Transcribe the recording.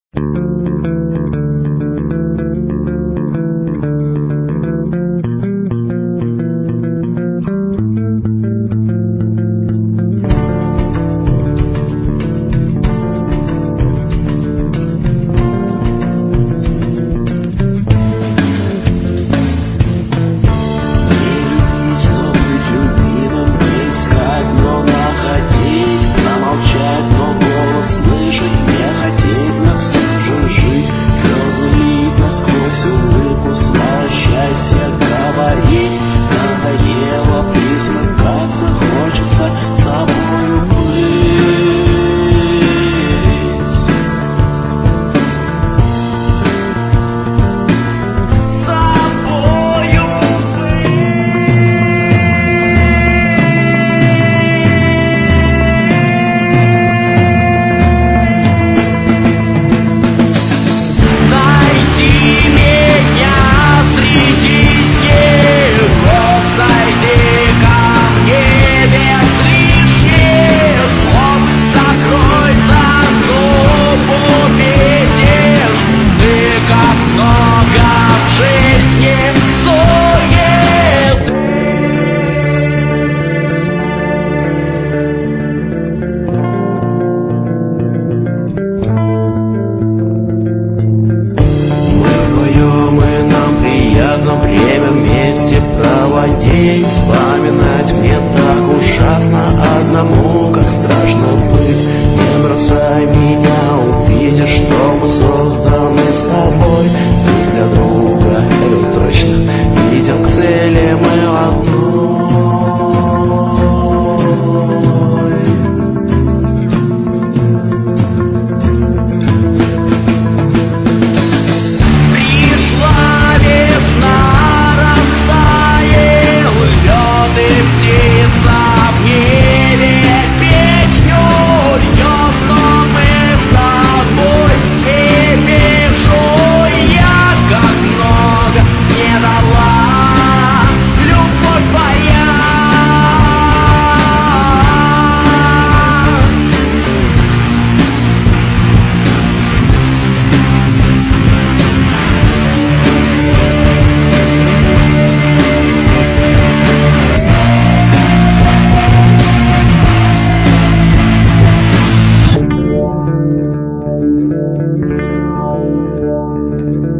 Время вместе проводить, вспоминать мне так ужасно одному, как страшно быть. Не бросай меня, увидишь, что мы созданы с тобой. Ты для друга, это точно, идем к цели мы одной. Thank you.